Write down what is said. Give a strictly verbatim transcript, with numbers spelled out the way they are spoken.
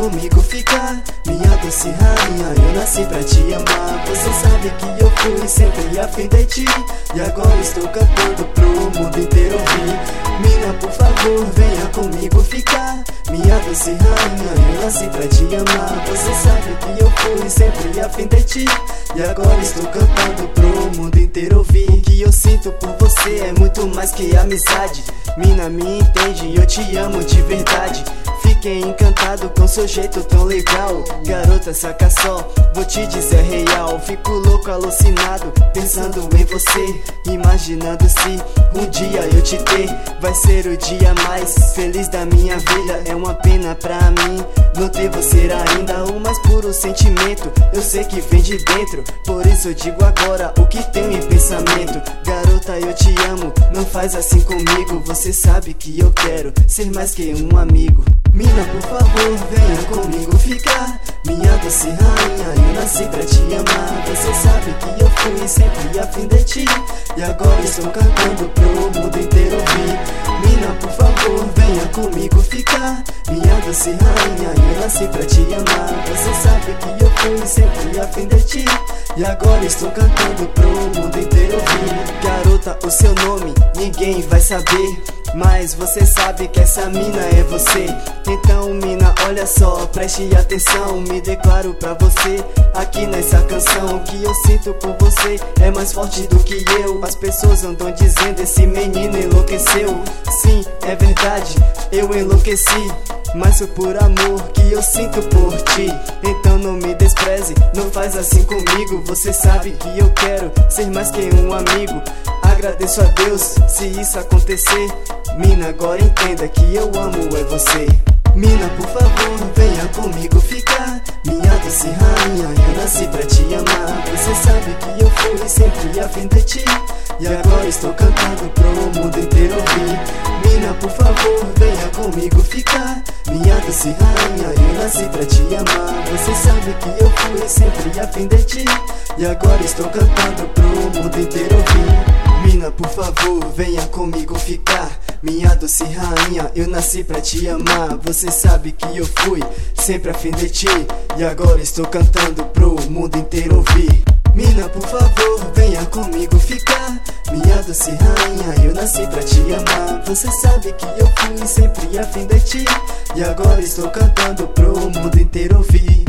comigo ficar, minha doce rainha, eu nasci pra te amar. Você sabe que eu fui sempre a fim de ti, e agora estou cantando pro mundo inteiro ouvir. Mina, por favor, venha comigo ficar, minha doce rainha, eu nasci pra te amar. Você sabe que eu fui sempre a fim de ti, e agora estou cantando pro mundo inteiro ouvir. O que eu sinto por você é muito mais que amizade. Mina, me entende e eu te amo de verdade. Fiquei encantado com seu jeito tão legal. Garota, saca só, vou te dizer real. Fico louco, alucinado, pensando em você, imaginando se um dia eu te ter. Vai ser o dia mais feliz da minha vida. É uma pena pra mim não ter você ainda. O mais puro sentimento, eu sei que vem de dentro. Por isso eu digo agora o que tenho em pensamento. Garota, eu te amo, não faz assim comigo. Você sabe que eu quero ser mais que um amigo. Mina, por favor, venha comigo ficar, minha doce rainha, eu nasci pra te amar. Você sabe que eu fui sempre a fim de ti, e agora estou cantando pro mundo inteiro ouvir. Mina, por favor, venha comigo ficar, minha doce rainha, eu nasci pra te amar. Você sabe que eu fui sempre a fim de ti, e agora estou cantando pro mundo inteiro ouvir. Garota, o seu nome ninguém vai saber, mas você sabe que essa mina é você. Então mina, olha só, preste atenção. Me declaro pra você aqui nessa canção. O que eu sinto por você é mais forte do que eu. As pessoas andam dizendo esse menino enlouqueceu. Sim, é verdade, eu enlouqueci, mas foi por amor que eu sinto por ti. Então não me despreze, não faz assim comigo. Você sabe que eu quero ser mais que um amigo. Agradeço a Deus se isso acontecer. Mina, agora entenda que eu amo é você. Mina, por favor, venha comigo ficar, minha doce rainha, eu nasci pra te amar. Você sabe que eu fui sempre a fim de ti, e agora estou cantando pro mundo inteiro ouvir. Mina, por favor, venha comigo ficar, minha doce rainha, eu nasci pra te amar. Você sabe que eu fui sempre a fim de ti, e agora estou cantando pro mundo inteiro ouvir. Mina, por favor, venha comigo ficar, minha doce rainha, eu nasci pra te amar. Você sabe que eu fui sempre a fim de ti, e agora estou cantando pro mundo inteiro ouvir. Mina, por favor, venha comigo ficar, minha doce rainha, eu nasci pra te amar. Você sabe que eu fui sempre a fim de ti, e agora estou cantando pro mundo inteiro ouvir.